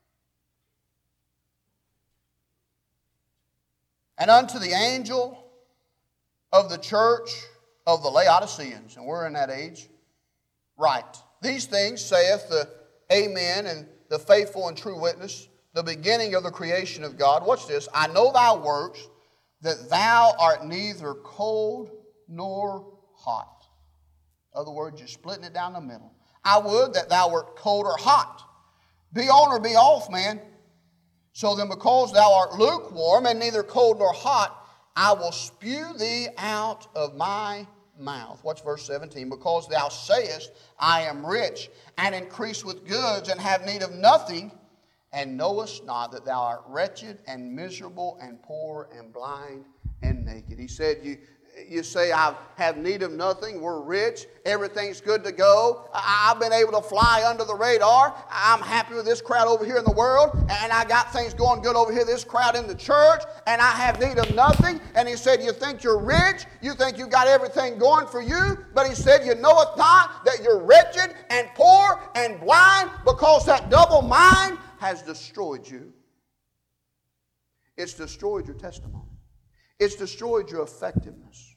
And unto the angel of the church of the Laodiceans, and we're in that age, write, these things saith the Amen and the faithful and true witness, the beginning of the creation of God. Watch this. I know thy works, that thou art neither cold nor hot. In other words, you're splitting it down the middle. I would that thou wert cold or hot. Be on or be off, man. So then because thou art lukewarm and neither cold nor hot, I will spew thee out of my mouth. Watch verse seventeen. Because thou sayest, I am rich and increase with goods and have need of nothing, and knowest not that thou art wretched and miserable and poor and blind and naked. He said, you, you say, I have need of nothing. We're rich. Everything's good to go. I've been able to fly under the radar. I'm happy with this crowd over here in the world. And I got things going good over here, this crowd in the church. And I have need of nothing. And he said, you think you're rich? You think you got everything going for you? But he said, you knoweth not that you're wretched and poor and blind, because that double mind has destroyed you. It's destroyed your testimony. It's destroyed your effectiveness.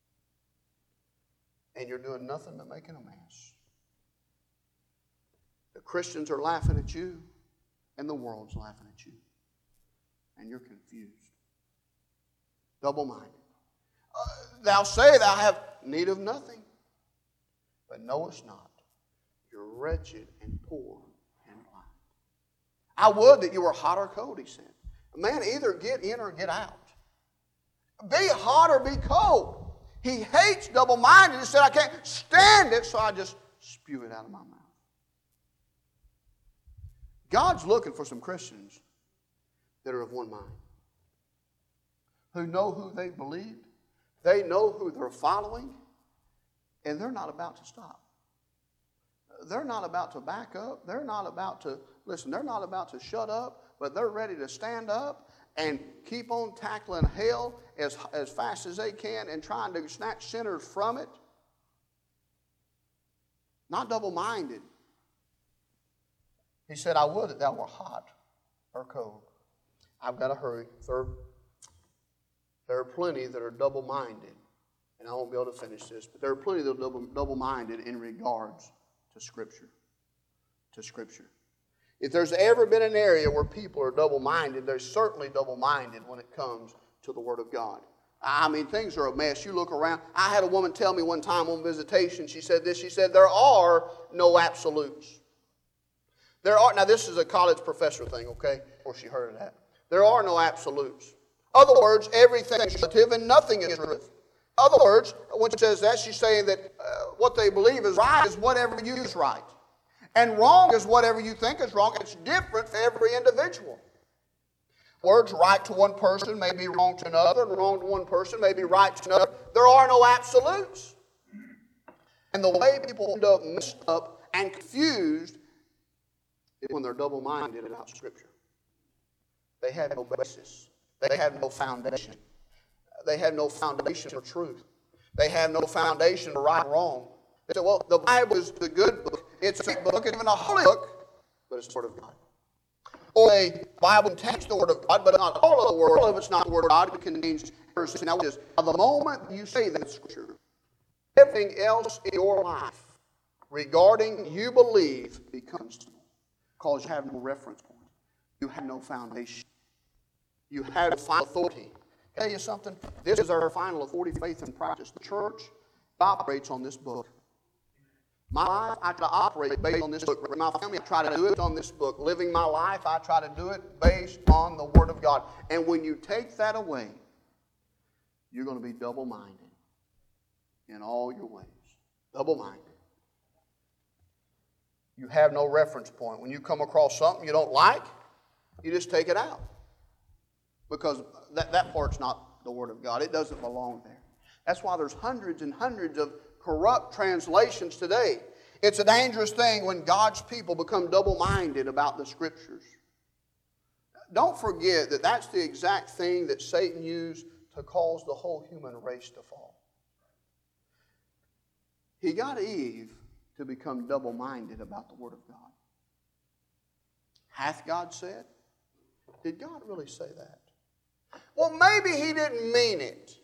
And you're doing nothing but making a mess. The Christians are laughing at you, and the world's laughing at you. And you're confused. Double-minded. Uh, thou say thou have need of nothing, but knowest not. You're wretched and poor and blind. I would that you were hot or cold, he said. Man, either get in or get out. Be hot or be cold. He hates double-minded. He said, I can't stand it, so I just spew it out of my mouth. God's looking for some Christians that are of one mind, who know who they believed, they know who they're following, and they're not about to stop. They're not about to back up. They're not about to, listen, they're not about to shut up, but they're ready to stand up and keep on tackling hell as, as fast as they can and trying to snatch sinners from it. Not double-minded. He said, I would that thou were hot or cold. I've got to hurry. Third, there are plenty that are double-minded. And I won't be able to finish this, but there are plenty that are double, double-minded in regards to Scripture. To Scripture. If there's ever been an area where people are double-minded, they're certainly double-minded when it comes to the Word of God. I mean, things are a mess. You look around. I had a woman tell me one time on visitation, she said this, she said, there are no absolutes. There are, now this is a college professor thing, okay? Or she heard of that. There are no absolutes. In other words, everything is relative and nothing is relative. In other words, when she says that, she's saying that uh, what they believe is right is whatever you is right. And wrong is whatever you think is wrong. It's different for every individual. Words right to one person may be wrong to another, and wrong to one person may be right to another. There are no absolutes. And the way people end up messed up and confused is when they're double-minded about Scripture. They have no basis. They have no foundation. They have no foundation for truth. They have no foundation for right and wrong. They say, well, the Bible is the good book. It's a book. It's even a holy book, but it's the Word of God. Or the Bible contains the Word of God, but not all of the Word. All of it's not the Word of God. It contains errors. Now, this, the moment you say that Scripture, everything else in your life regarding you believe becomes because you have no reference point. You have no foundation. You have no final authority. I'll tell you something. This is our final authority, faith, and practice. The church operates on this book. My life, I try to operate based on this book. My family, I try to do it on this book. Living my life, I try to do it based on the Word of God. And when you take that away, you're going to be double-minded in all your ways. Double-minded. You have no reference point. When you come across something you don't like, you just take it out. Because that, that part's not the Word of God. It doesn't belong there. That's why there's hundreds and hundreds of corrupt translations today. It's a dangerous thing when God's people become double-minded about the Scriptures. Don't forget that that's the exact thing that Satan used to cause the whole human race to fall. He got Eve to become double-minded about the Word of God. Hath God said? Did God really say that? Well, maybe He didn't mean it.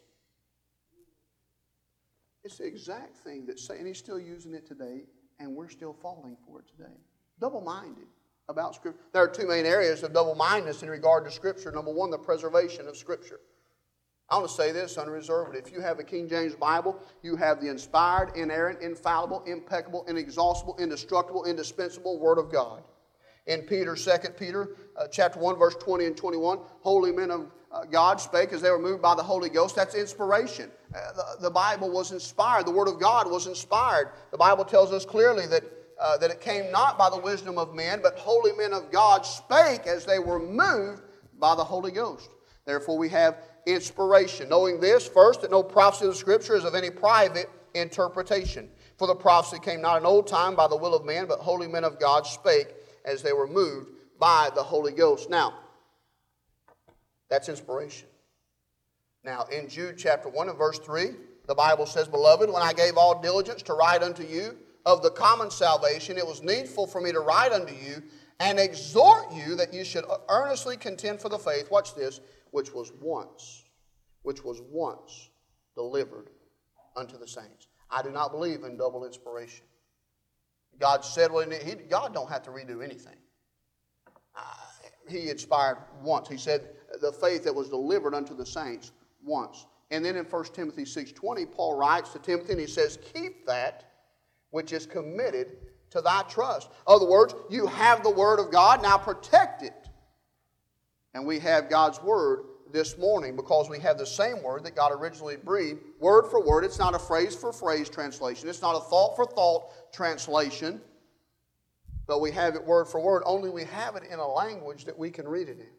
It's the exact thing that Satan, he's still using it today, and we're still falling for it today. Double-minded about Scripture. There are two main areas of double-mindedness in regard to Scripture. Number one, the preservation of Scripture. I want to say this unreserved. If you have a King James Bible, you have the inspired, inerrant, infallible, impeccable, inexhaustible, indestructible, indispensable Word of God. In Peter, Second Peter, uh, chapter one, verse twenty and twenty-one, holy men of uh, God spake as they were moved by the Holy Ghost. That's inspiration. Uh, the, the Bible was inspired. The Word of God was inspired. The Bible tells us clearly that, uh, that it came not by the wisdom of men, but holy men of God spake as they were moved by the Holy Ghost. Therefore we have inspiration. Knowing this, first, that no prophecy of the Scripture is of any private interpretation. For the prophecy came not in old time by the will of man, but holy men of God spake as they were moved by the Holy Ghost. Now, that's inspiration. Now, in Jude chapter one and verse three, the Bible says, Beloved, when I gave all diligence to write unto you of the common salvation, it was needful for me to write unto you, and exhort you that you should earnestly contend for the faith, watch this, which was once, which was once delivered unto the saints. I do not believe in double inspiration. God said what he, God don't have to redo anything. Uh, he inspired once. He said the faith that was delivered unto the saints once. And then in First Timothy six twenty, Paul writes to Timothy and he says, keep that which is committed to thy trust. In other words, you have the Word of God, now protect it. And we have God's Word this morning because we have the same Word that God originally breathed, word for word. It's not a phrase for phrase translation. It's not a thought for thought translation. But we have it word for word, only we have it in a language that we can read it in.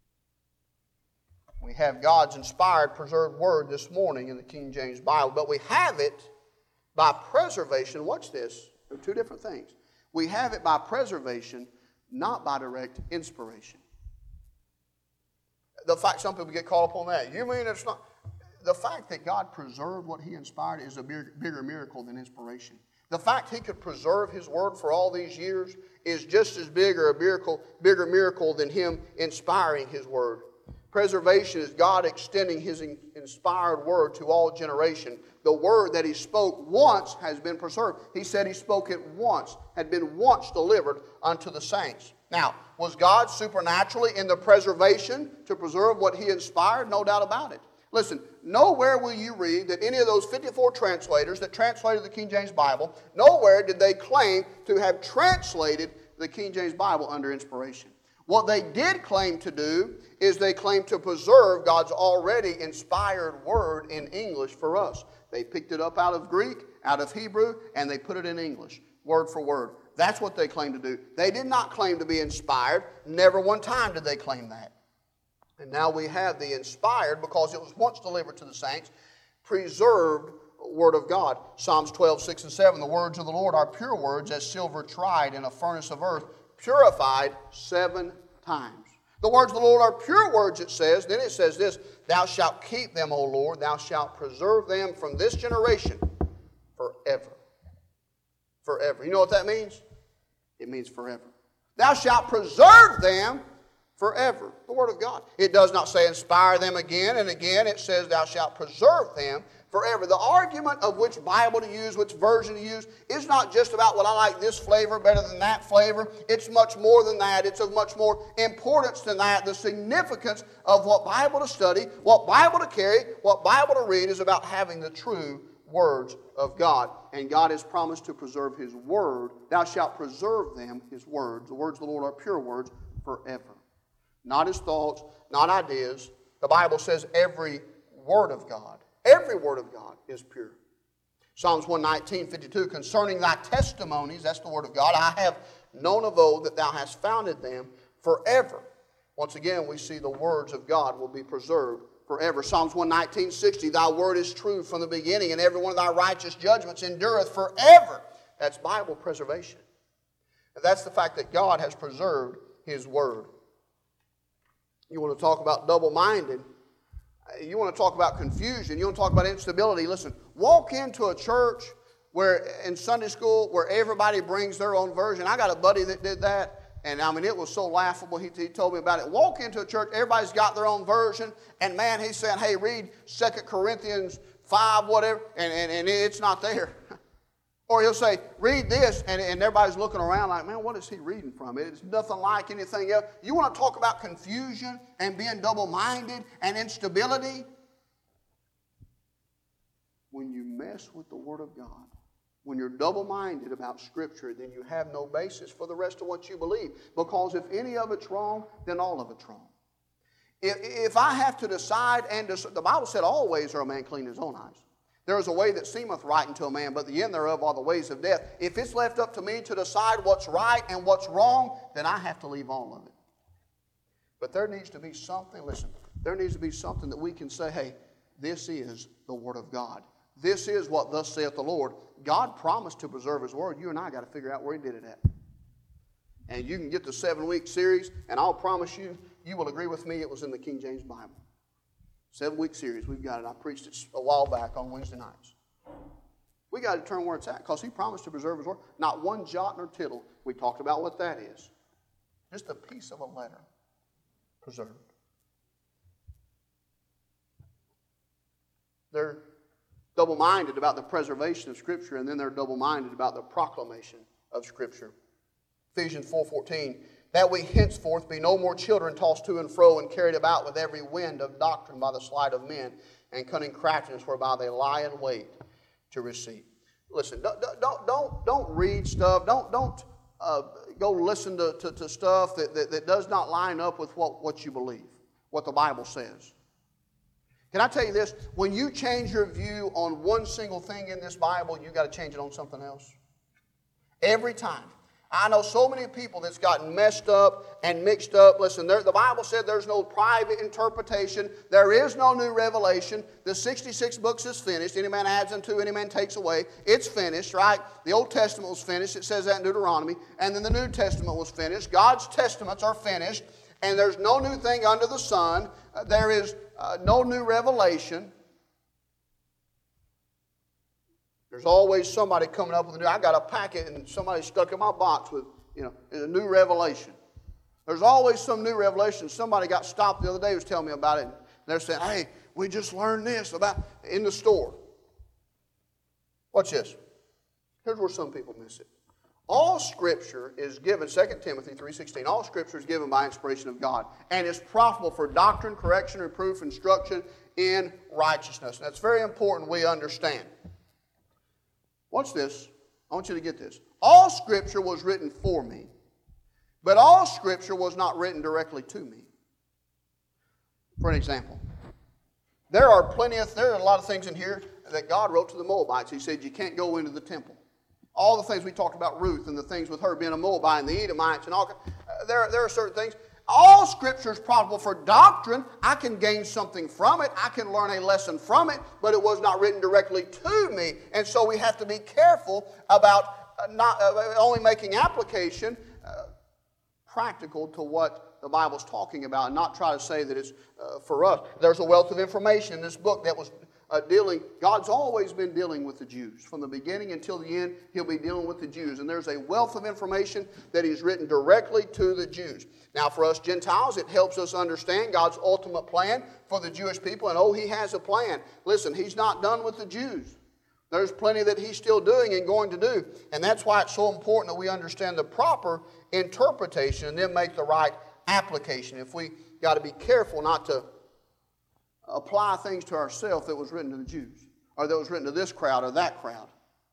We have God's inspired, preserved Word this morning in the King James Bible, but we have it by preservation. Watch this. There are two different things. We have it by preservation, not by direct inspiration. The fact some people get caught up on that. You mean it's not? The fact that God preserved what He inspired is a bigger miracle than inspiration. The fact He could preserve His Word for all these years is just as big or a miracle, bigger miracle than Him inspiring His Word. Preservation is God extending His inspired Word to all generation. The Word that He spoke once has been preserved. He said He spoke it once, had been once delivered unto the saints. Now, was God supernaturally in the preservation to preserve what He inspired? No doubt about it. Listen, nowhere will you read that any of those fifty-four translators that translated the King James Bible, nowhere did they claim to have translated the King James Bible under inspiration. What they did claim to do is they claimed to preserve God's already inspired Word in English for us. They picked it up out of Greek, out of Hebrew, and they put it in English, word for word. That's what they claimed to do. They did not claim to be inspired. Never one time did they claim that. And now we have the inspired, because it was once delivered to the saints, preserved Word of God. Psalms twelve, six and seven, the words of the Lord are pure words, as silver tried in a furnace of earth, purified seven times. The words of the Lord are pure words, it says. Then it says this, thou shalt keep them, O Lord, thou shalt preserve them from this generation forever. Forever. You know what that means? It means forever. Thou shalt preserve them forever. The Word of God. It does not say inspire them again and again. It says thou shalt preserve them forever. The argument of which Bible to use, which version to use, is not just about, well, I like this flavor better than that flavor. It's much more than that. It's of much more importance than that. The significance of what Bible to study, what Bible to carry, what Bible to read is about having the true words of God. And God has promised to preserve His Word. Thou shalt preserve them, His words. The words of the Lord are pure words forever. Not His thoughts, not ideas. The Bible says every word of God, every word of God is pure. Psalms one nineteen, fifty-two, concerning thy testimonies, that's the word of God, I have known of old that thou hast founded them forever. Once again, we see the words of God will be preserved forever. Psalms one nineteen, sixty, thy word is true from the beginning, and every one of thy righteous judgments endureth forever. That's Bible preservation. And that's the fact that God has preserved His Word. You want to talk about double-minded. You want to talk about confusion. You want to talk about instability. Listen, walk into a church where in Sunday school where everybody brings their own version. I got a buddy that did that. And I mean, it was so laughable. He, he told me about it. Walk into a church, everybody's got their own version. And man, he's saying, hey, read Second Corinthians five, whatever. And, and, and it's not there. Or he'll say, read this. And, and everybody's looking around like, man, what is he reading from? It's nothing like anything else. You want to talk about confusion and being double-minded and instability? When you mess with the Word of God, when you're double-minded about Scripture, then you have no basis for the rest of what you believe. Because if any of it's wrong, then all of it's wrong. If, if I have to decide, and decide, the Bible said all ways are a man clean in his own eyes. There is a way that seemeth right unto a man, but the end thereof are the ways of death. If it's left up to me to decide what's right and what's wrong, then I have to leave all of it. But there needs to be something, listen, there needs to be something that we can say, hey, this is the Word of God. This is what thus saith the Lord. God promised to preserve His Word. You and I got to figure out where He did it at. And you can get the seven-week series, and I'll promise you, you will agree with me, it was in the King James Bible. Seven-week series, we've got it. I preached it a while back on Wednesday nights. We got to determine where it's at, because He promised to preserve His Word. Not one jot nor tittle. We talked about what that is. Just a piece of a letter preserved. They're double-minded about the preservation of Scripture, and then they're double-minded about the proclamation of Scripture. Ephesians four fourteen, that we henceforth be no more children tossed to and fro and carried about with every wind of doctrine by the sleight of men and cunning craftiness whereby they lie in wait to receive. Listen, don't, don't, don't, don't read stuff. Don't, don't uh, go listen to, to, to stuff that, that, that does not line up with what, what you believe, what the Bible says. Can I tell you this? When you change your view on one single thing in this Bible, you've got to change it on something else. Every time. I know so many people that's gotten messed up and mixed up. Listen, there, the Bible said there's no private interpretation. There is no new revelation. The sixty-six books is finished. Any man adds unto, any man takes away. It's finished, right? The Old Testament was finished. It says that in Deuteronomy. And then the New Testament was finished. God's testaments are finished. And there's no new thing under the sun. Uh, there is uh, no new revelation. There's always somebody coming up with a new, I got a packet and somebody stuck in my box with, you know, a new revelation. There's always some new revelation. Somebody got stopped the other day, was telling me about it. And they're saying, hey, we just learned this about in the store. Watch this. Here's where some people miss it. All Scripture is given, Second Timothy three sixteen, all Scripture is given by inspiration of God and is profitable for doctrine, correction, reproof, instruction in righteousness. And that's very important we understand. Watch this. I want you to get this. All Scripture was written for me, but all Scripture was not written directly to me. For an example, there are plenty of, there are a lot of things in here that God wrote to the Moabites. He said, you can't go into the temple. All the things we talked about Ruth and the things with her being a Moabite and the Edomites and all, uh, there, there are certain things. All Scripture is profitable for doctrine. I can gain something from it. I can learn a lesson from it, but it was not written directly to me. And so we have to be careful about uh, not uh, only making application uh, practical to what the Bible's talking about and not try to say that it's uh, for us. There's a wealth of information in this book that was uh, dealing, God's always been dealing with the Jews. From the beginning until the end, He'll be dealing with the Jews. And there's a wealth of information that He's written directly to the Jews. Now for us Gentiles, it helps us understand God's ultimate plan for the Jewish people. And oh, He has a plan. Listen, He's not done with the Jews. There's plenty that He's still doing and going to do. And that's why it's so important that we understand the proper interpretation and then make the right application. If we got to be careful not to apply things to ourselves that was written to the Jews, or that was written to this crowd or that crowd.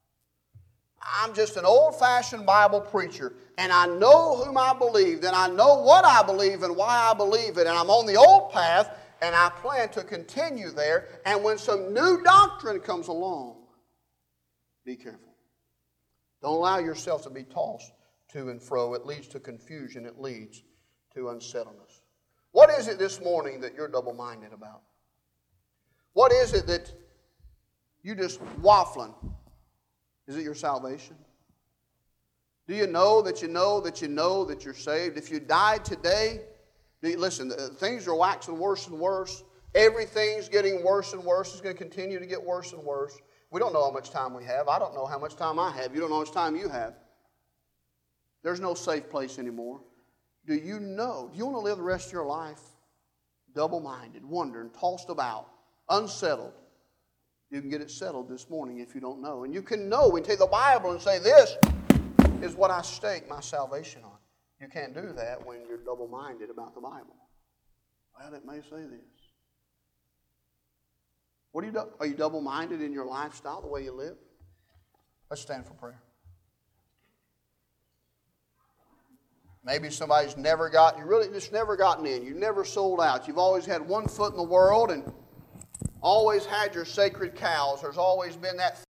I'm just an old-fashioned Bible preacher, and I know whom I believe, and I know what I believe and why I believe it, and I'm on the old path, and I plan to continue there, and when some new doctrine comes along, be careful. Don't allow yourself to be tossed to and fro. It leads to confusion. It leads to unsettledness. What is it this morning that you're double-minded about? What is it that you just waffling? Is it your salvation? Do you know that you know that you know that you're saved? If you died today, do you, listen, things are waxing worse and worse. Everything's getting worse and worse. It's going to continue to get worse and worse. We don't know how much time we have. I don't know how much time I have. You don't know how much time you have. There's no safe place anymore. Do you know? Do you want to live the rest of your life double-minded, wondering, tossed about, unsettled? You can get it settled this morning if you don't know. And you can know. We can take the Bible and say, this is what I stake my salvation on. You can't do that when you're double-minded about the Bible. Well, it may say this. What are you, are you double-minded in your lifestyle, the way you live? Let's stand for prayer. Maybe somebody's never got, you really just never gotten in. You've never sold out. You've always had one foot in the world and always had your sacred cows. There's always been that